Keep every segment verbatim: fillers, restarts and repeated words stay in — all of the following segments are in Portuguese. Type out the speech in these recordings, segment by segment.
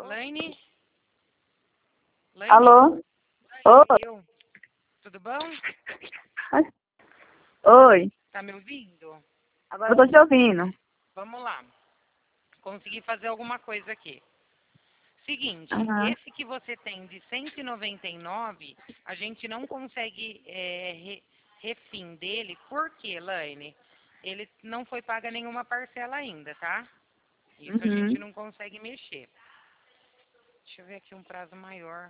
Laine? Laine? Alô? Oi, Oi. eu. Tudo bom? Oi. Tá me ouvindo? Agora eu tô te ouvindo. Vamos lá. Consegui fazer alguma coisa aqui. Seguinte, Aham. esse que você tem de cento e noventa e nove, a gente não consegue é, re, refim dele. Por quê, Laine? Ele não foi paga nenhuma parcela ainda, tá? Isso a gente Uhum. não consegue mexer. Deixa eu ver aqui um prazo maior.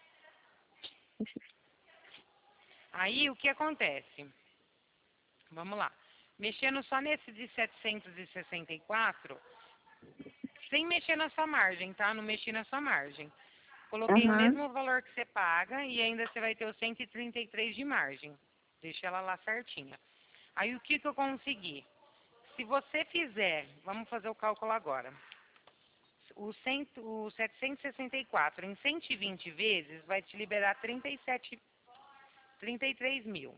Aí, o que acontece? Vamos lá. Mexendo só nesse de setecentos e sessenta e quatro, sem mexer na sua margem, tá? Não mexi na sua margem. Coloquei o Aham. mesmo valor que você paga e ainda você vai ter os cento e trinta e três de margem. Deixa ela lá certinha. Aí, o que que eu consegui? Se você fizer, vamos fazer o cálculo agora. O, cento, o setecentos e sessenta e quatro em cento e vinte vezes vai te liberar trinta e sete, trinta e três mil.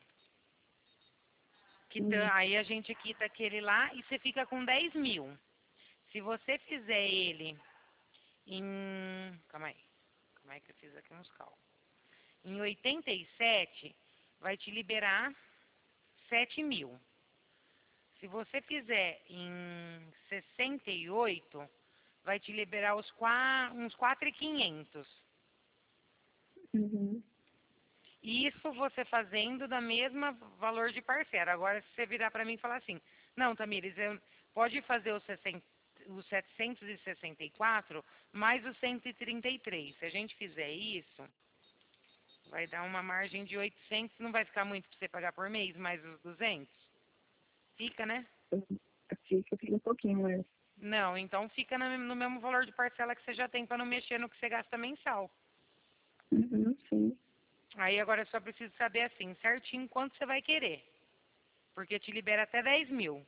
Quita, Uhum. aí a gente quita aquele lá e você fica com dez mil. Se você fizer ele em... Calma aí. Calma aí que eu fiz aqui uns cálculos. Em oitenta e sete, vai te liberar sete mil. Se você fizer em sessenta e oito, vai te liberar os qua, uns quatro mil e quinhentos. Uhum. Isso você fazendo da mesma valor de parcela. Agora, se você virar para mim e falar assim, não, Tamires, eu, pode fazer os, sessenta, os setecentos e sessenta e quatro mais os cento e trinta e três. Se a gente fizer isso, vai dar uma margem de oitocentos. Não vai ficar muito para você pagar por mês, mais os duzentos? Fica, né? Fica, fica um pouquinho, mas... Não, então fica no mesmo valor de parcela que você já tem para não mexer no que você gasta mensal. Uhum, sim. Aí agora eu só preciso saber assim, certinho quanto você vai querer. Porque te libera até dez mil.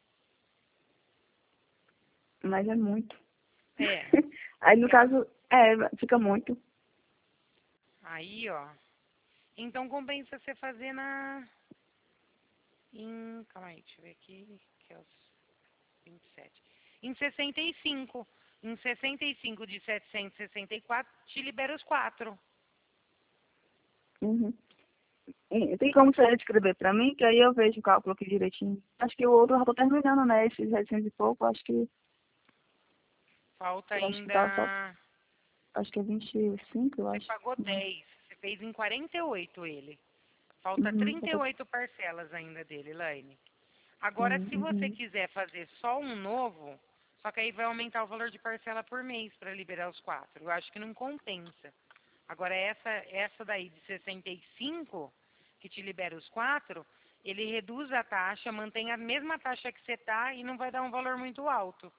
Mas é muito. É. Aí, no E a- caso, é, fica muito. Aí, ó. Então compensa você fazer na. Em. Calma aí, deixa eu ver aqui. Que é os vinte e sete. Em sessenta e cinco. Em sessenta e cinco de setecentos e sessenta e quatro, te libera os quatro. Uhum. E tem como você escrever pra mim, que aí eu vejo o cálculo aqui direitinho. Acho que o outro eu já tô terminando, né? Esses setecentos e pouco, acho que... Falta Eu acho que tá só... ainda. Acho que é vinte e cinco, eu Você acho. pagou Não. dez. Você fez em quarenta e oito ele. Falta Uhum. trinta e oito parcelas ainda dele, Laine. Agora, Sim, se você uhum. quiser fazer só um novo, só que aí vai aumentar o valor de parcela por mês para liberar os quatro. Eu acho que não compensa. Agora, essa, essa daí de sessenta e cinco, que te libera os quatro, ele reduz a taxa, mantém a mesma taxa que você está e não vai dar um valor muito alto,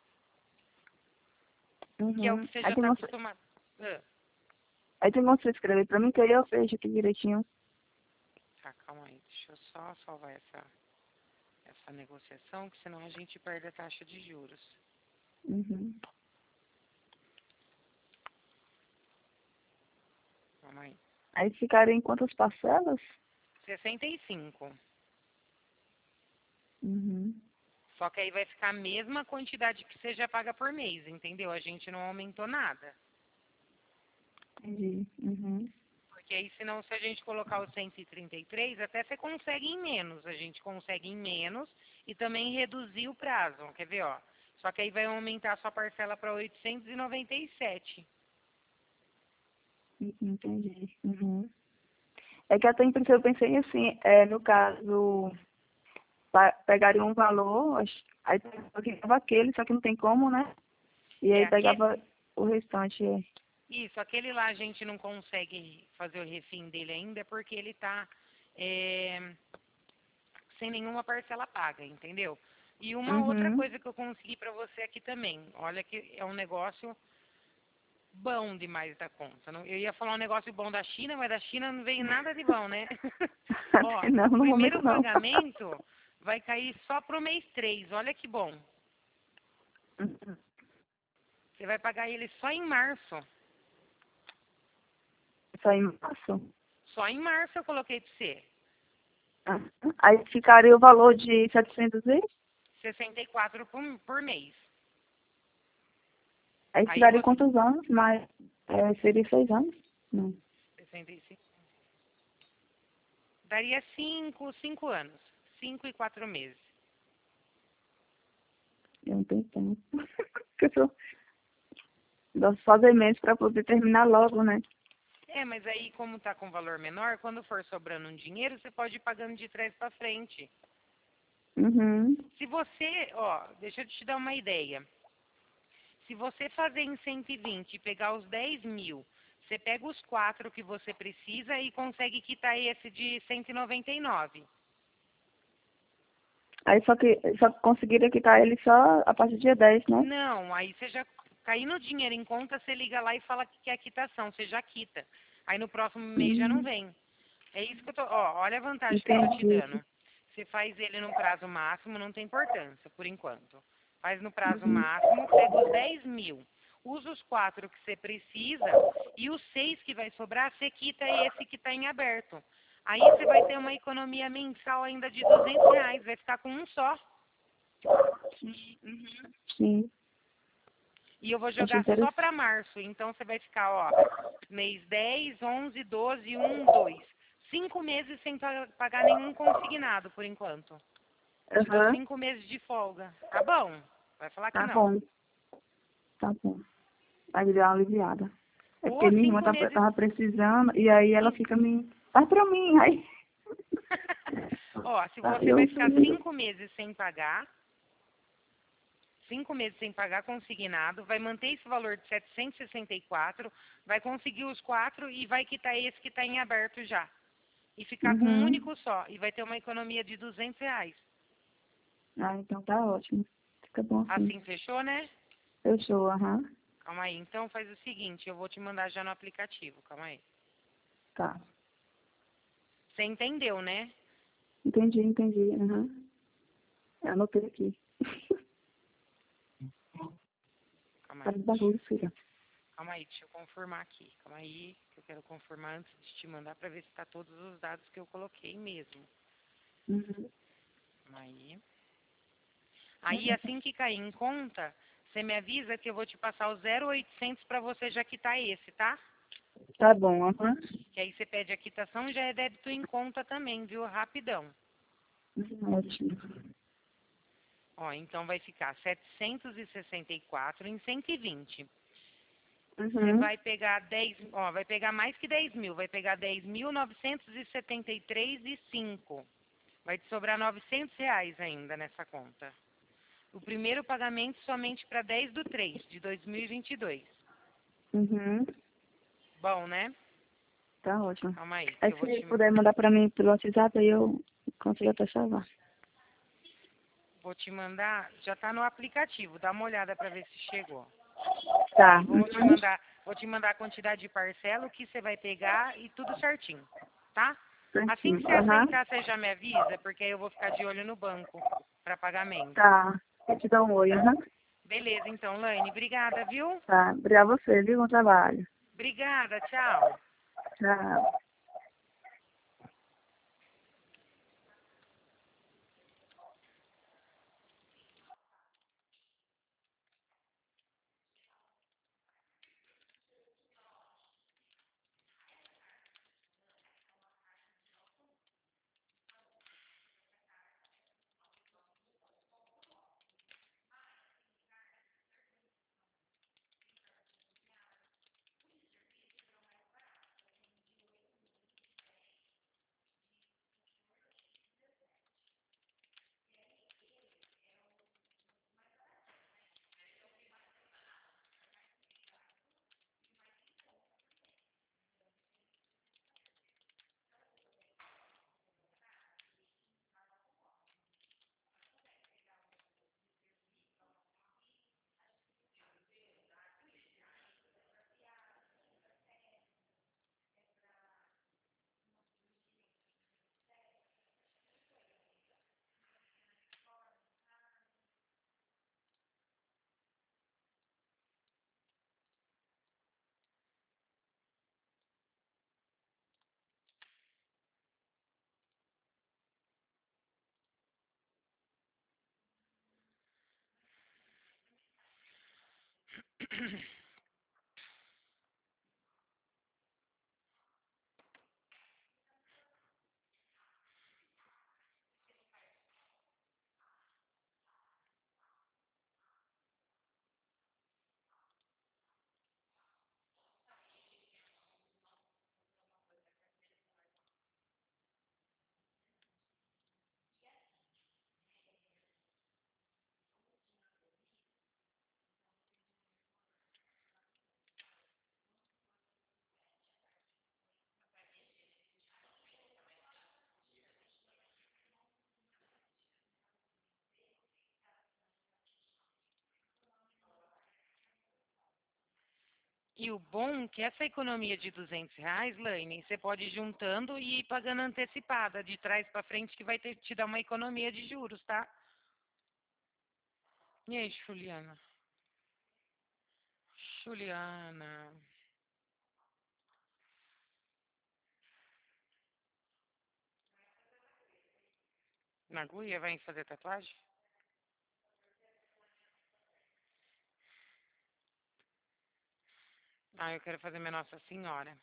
que é o Uhum. que você já Aí tem está como, acostumado. Ah, aí tem como você escrever pra mim, que aí eu vejo aqui direitinho. tá, calma aí. Deixa eu só salvar essa, essa negociação, que senão a gente perde a taxa de juros. Uhum. Calma aí. Aí ficaria em quantas parcelas? sessenta e cinco. Uhum. Só que aí vai ficar a mesma quantidade que você já paga por mês, entendeu? A gente não aumentou nada. Entendi. Uhum. Porque aí, senão, se a gente colocar o cento e trinta e três, até você consegue em menos. A gente consegue em menos e também reduzir o prazo. Quer ver, ó? Só que aí vai aumentar a sua parcela para oitocentos e noventa e sete. Entendi. Uhum. É que até então eu pensei assim, é, no caso, pa- pegaria um valor, acho- aí pegava aquele, só que não tem como, né? E É aí aquele, pegava o restante. É. isso, aquele lá a gente não consegue fazer o refim dele ainda porque ele está sem nenhuma parcela paga, entendeu? E uma outra Uhum. coisa que eu consegui para você aqui também, olha que é um negócio bom demais da conta. Não- Eu ia falar um negócio bom da China, mas da China não veio nada de bom, né? Ó, Não, o no momento primeiro não. pagamento vai cair só pro mês três. Olha que bom. Uhum. Você vai pagar ele só em março. Só em março? Só em março eu coloquei para você. Ah, aí ficaria o valor de setecentos e? sessenta e quatro por, por mês. Aí Aí daria você. quantos anos? Mas é, seria seis anos? Não, sessenta e cinco. Daria cinco, cinco anos. Cinco e quatro meses. eu não tenho tempo. Porque eu sou gosto de fazer meses para poder terminar logo, né? É, mas aí, como tá com valor menor, quando for sobrando um dinheiro, você pode ir pagando de trás para frente. Uhum. Se você, ó, deixa eu te dar uma ideia. Se você fazer em cento e vinte e pegar os dez mil, você pega os quatro que você precisa e consegue quitar esse de cento e noventa e nove. Aí só que só conseguiria quitar ele só a partir do dia dez, né? Não, aí você já caindo o dinheiro em conta, você liga lá e fala que quer quitação, você já quita. Aí no próximo mês já não Uhum. vem. É isso que eu tô. Ó, olha a vantagem que eu tô te Entendi. dando. Você faz ele no prazo máximo, não tem importância, por enquanto. Faz no prazo Uhum. máximo, pega os dez mil. Usa os quatro que você precisa e os seis que vai sobrar, você quita esse que está em aberto. Aí você vai ter uma economia mensal ainda de duzentos reais, vai ficar com um só. Sim, E eu vou acho jogar só interessante. para março. Então você vai ficar, ó, mês dez, onze, doze, um, dois. Cinco meses sem pa- pagar nenhum consignado, por enquanto. Te dou Aham. cinco meses de folga. Tá bom? Vai falar que Tá não. bom, tá bom. Aí deu uma aliviada. É porque Ou minha irmã cinco tava, meses. tava precisando e aí ela fica me. Faz pra mim, aí. Ó, se Aí você vai eu ficar fui. cinco meses sem pagar, cinco meses sem pagar consignado, vai manter esse valor de setecentos e sessenta e quatro, vai conseguir os quatro e vai quitar esse que está em aberto já. E ficar com um Uhum. único só. E vai ter uma economia de duzentos reais. Ah, então tá ótimo. Fica bom assim. Assim fechou, né? Fechou, aham. Calma aí. Então faz o seguinte, eu vou te mandar já no aplicativo. Calma aí. Tá. Você entendeu, né? Entendi, entendi. Aham. Eu anotei aqui. Calma Faz aí. bagulho, filha. Calma aí, deixa eu confirmar aqui. Calma aí, que eu quero confirmar antes de te mandar para ver se tá todos os dados que eu coloquei mesmo. Uhum. Calma aí. Aí assim que cair em conta, você me avisa que eu vou te passar o zero oitocentos para você já quitar esse, tá? Tá bom, aham. Que aí você pede a quitação e já é débito em conta também, viu? Rapidão. Uhum, ótimo. Ó, então vai ficar setecentos e sessenta e quatro em cento e vinte. Você Uhum. vai pegar dez, ó, vai pegar mais que dez mil, vai pegar dez mil novecentos e setenta e três e cinco. Vai te sobrar novecentos reais ainda nessa conta. O primeiro pagamento somente para dez do três de dois mil e vinte e dois. Uhum. Bom, né? Tá ótimo. Calma aí, que Aí eu vou se te, puder mandar pra mim pelo WhatsApp, aí eu consigo até salvar. vou te mandar, já tá no aplicativo, dá uma olhada para ver se chegou. Tá. Aí vou te Uhum. mandar, vou te mandar a quantidade de parcela, o que você vai pegar e tudo certinho, tá? Assim Certinho. que você Aham. aceitar, você já me avisa, porque aí eu vou ficar de olho no banco para pagamento. Tá. Eu te dou um oi, aham. Beleza, então, Laine, obrigada, viu? Tá. Obrigada a você, viu? Bom trabalho. Obrigada, tchau. Tchau. E o bom é que essa economia de duzentos reais, Laine, você pode ir juntando e ir pagando antecipada, de trás para frente, que vai ter, te dar uma economia de juros, tá? E aí, Juliana? Juliana. Na agulha vai fazer tatuagem? Ah, eu quero fazer minha Nossa Senhora.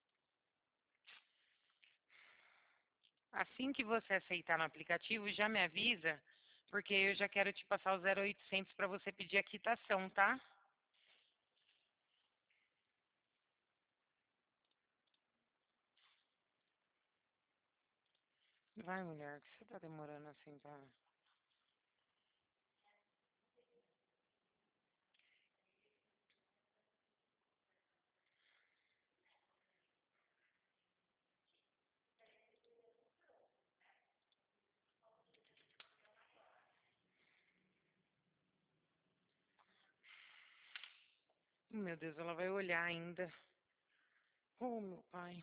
Assim que você aceitar no aplicativo, já me avisa, porque eu já quero te passar o zero oitocentos para você pedir a quitação, tá? Vai, mulher, que você tá demorando assim pra... Meu Deus, ela vai olhar ainda. Oh, meu pai.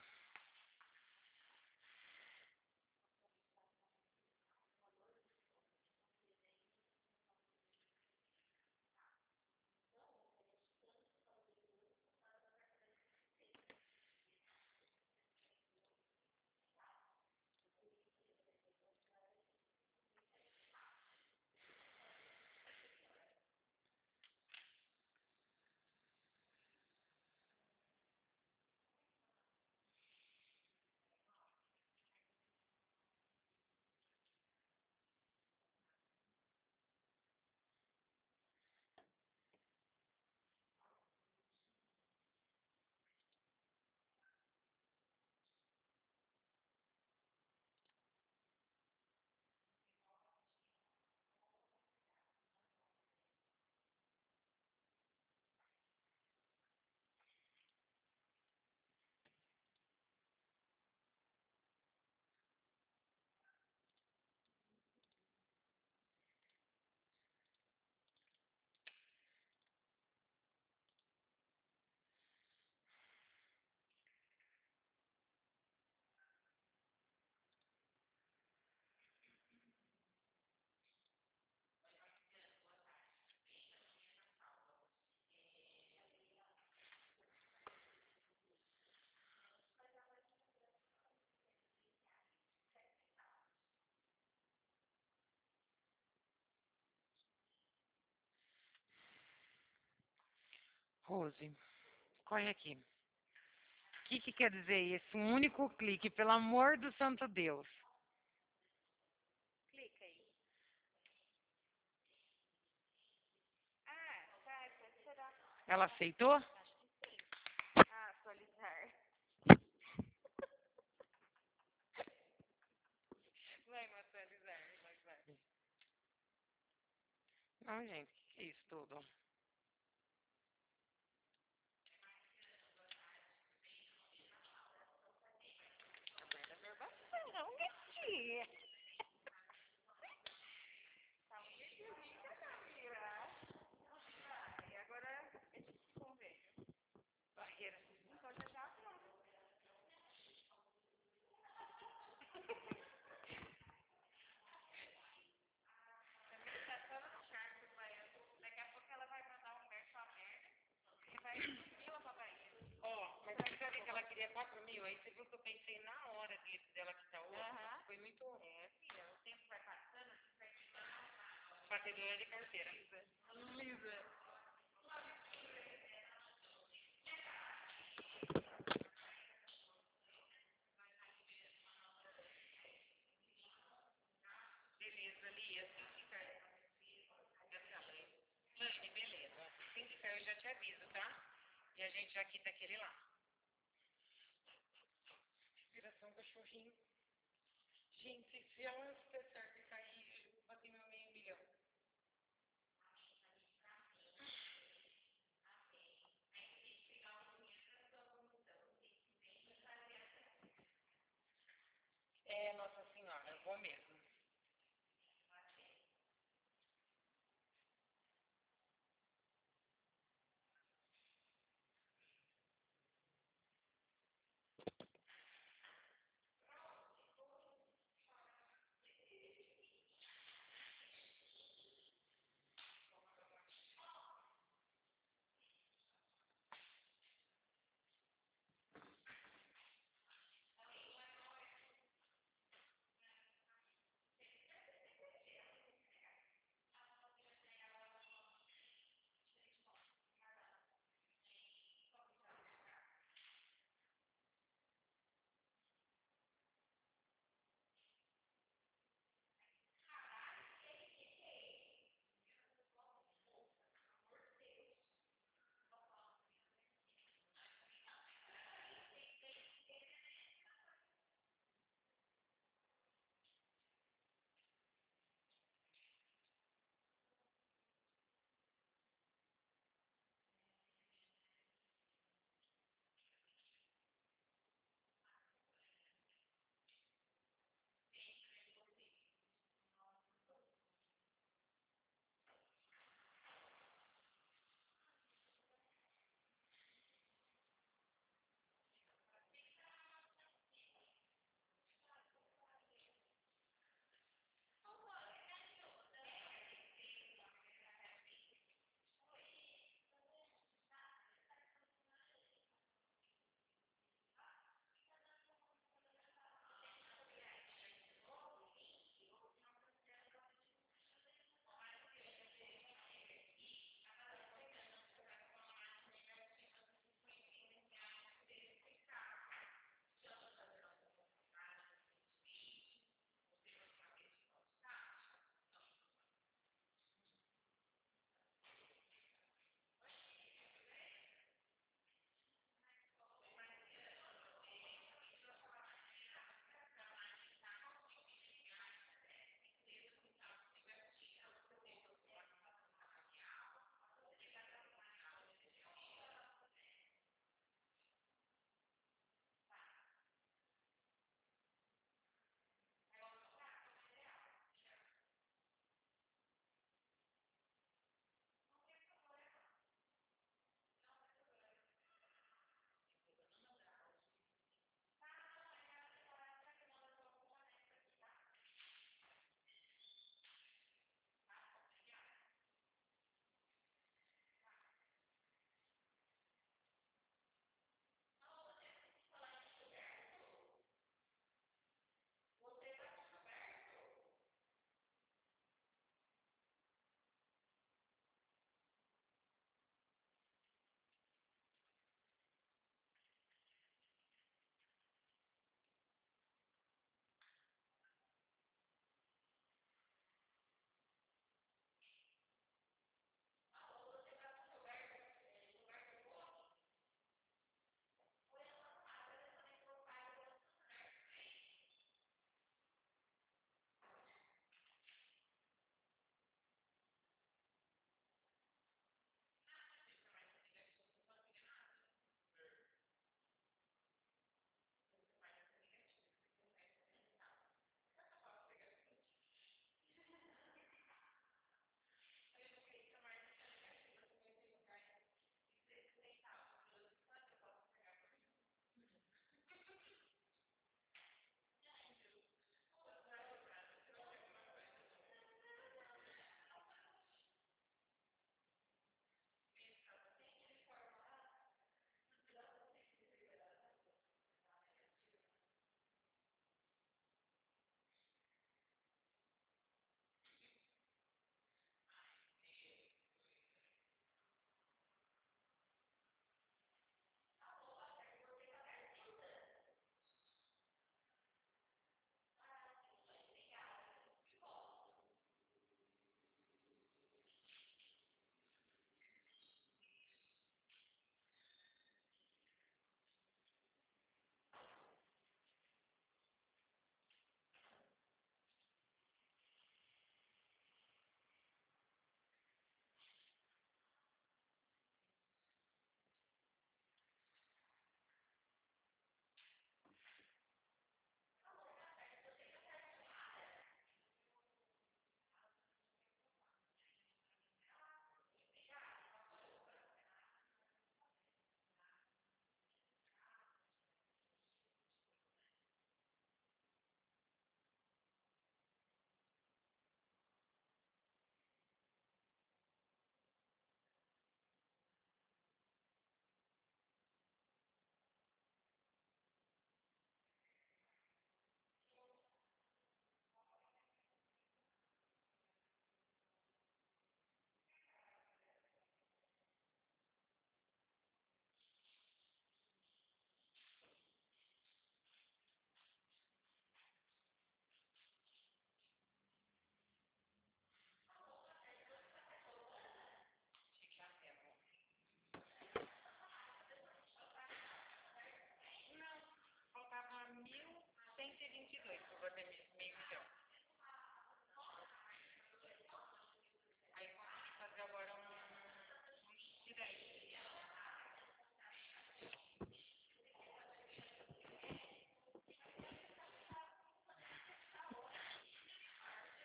Rose, corre aqui. O que, que quer dizer esse um único clique, pelo amor do santo Deus? Clica aí. Ah, tá, pode tirar. Ela aceitou? Ah, atualizar. Vai me atualizar, vai, vai. Não, gente, o que, que é isso tudo? Aguarda a verbação, não, gatinha. Tá um videozinho que tá virar. E agora, esse convênio. Barreira. Então já já pronto. Também tá só no chat, vai. Daqui a pouco ela vai mandar um verso a merda e vai subir ela pra Bahia. Ó, mas você já viu que ela queria quatro mil? Aí você viu que eu pensei na hora de, dela quitar o outro. Aham. Foi muito É, filha, o tempo vai passando, você vai ficando. batedora de carteira. Lisa. aviso, tá? E a gente já quita aquele lá. Respiração cachorrinho. Gente, se ela der certo e cair, eu bati meu meio milhão. É, Nossa Senhora, eu vou mesmo.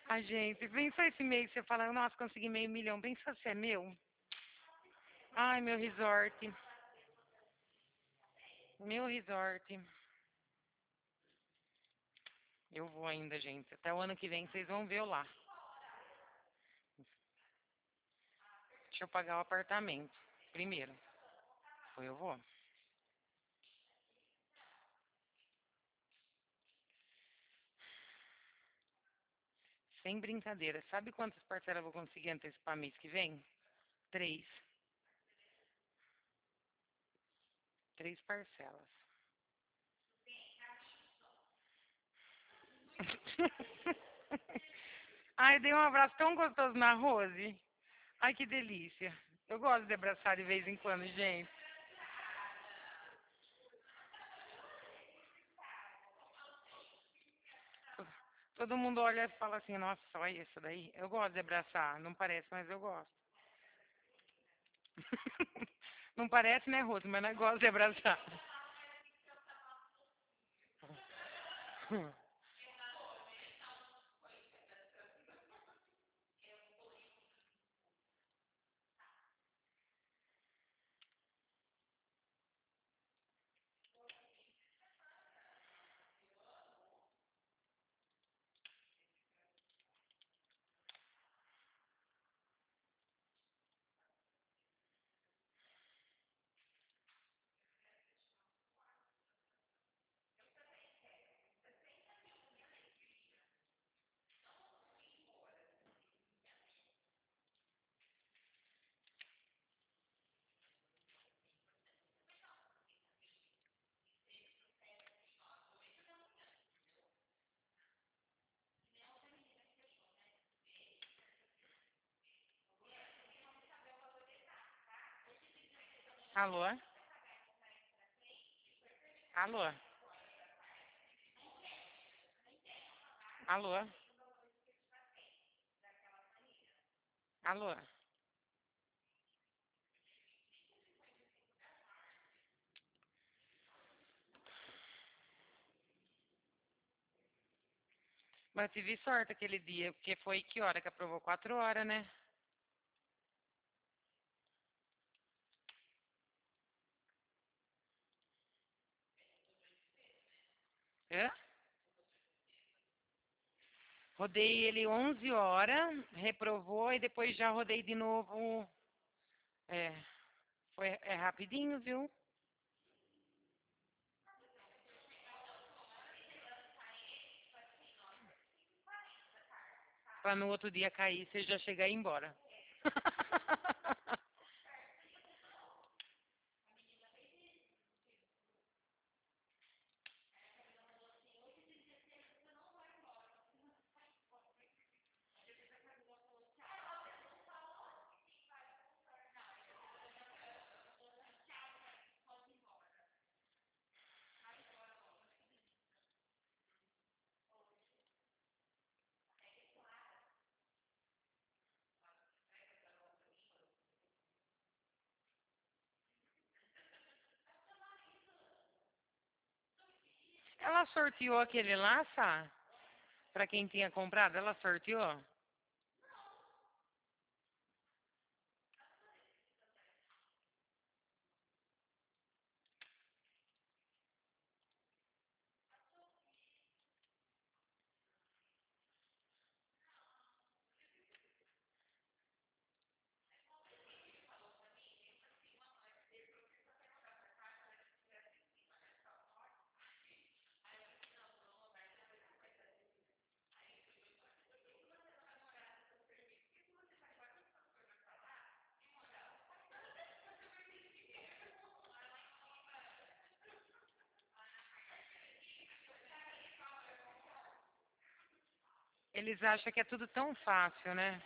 A gente, pensa esse mês, você fala, nossa, consegui meio milhão. Pensa se é meu. Ai, meu resort. Meu resort. Eu vou ainda, gente. Até o ano que vem vocês vão ver eu lá. Deixa eu pagar o apartamento primeiro. Depois eu vou. Sem brincadeira. Sabe quantas parcelas eu vou conseguir antecipar mês que vem? Três. Três parcelas. Ai, dei um abraço tão gostoso na Rose. Ai, que delícia. Eu gosto de abraçar de vez em quando, gente. Todo mundo olha e fala assim, nossa, olha isso daí. Eu gosto de abraçar. Não parece, mas eu gosto. Não parece, né, Rose? Mas eu gosto de abraçar. Alô? Alô? Alô? Alô? Mas eu tive sorte aquele dia, porque foi que hora que aprovou? Quatro horas, né? Hã? Rodei ele onze horas, reprovou e depois já rodei de novo. É, foi, é rapidinho, viu? Pra no outro dia cair, você já chegar e ir embora. Ela sorteou aquele lá, Sá? Pra quem tinha comprado, ela sorteou? Eles acham que é tudo tão fácil, né?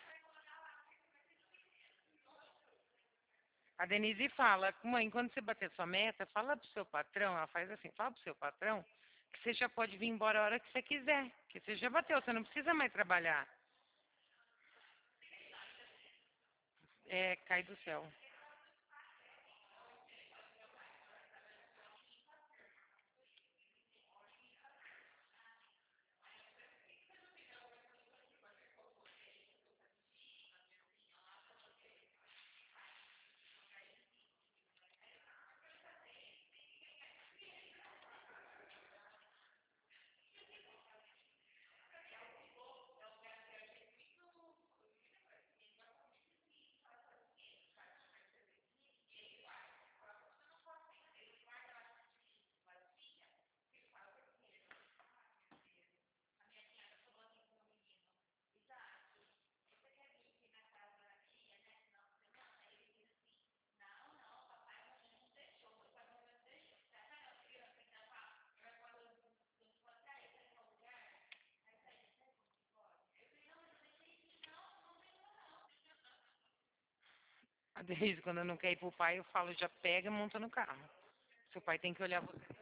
A Denise fala, mãe, quando você bater sua meta, fala pro seu patrão, ela faz assim, fala pro seu patrão que você já pode vir embora a hora que você quiser, que você já bateu, você não precisa mais trabalhar. É, cai do céu. Às vezes, quando eu não quero ir pro pai, eu falo, já pega e monta no carro. Seu pai tem que olhar você.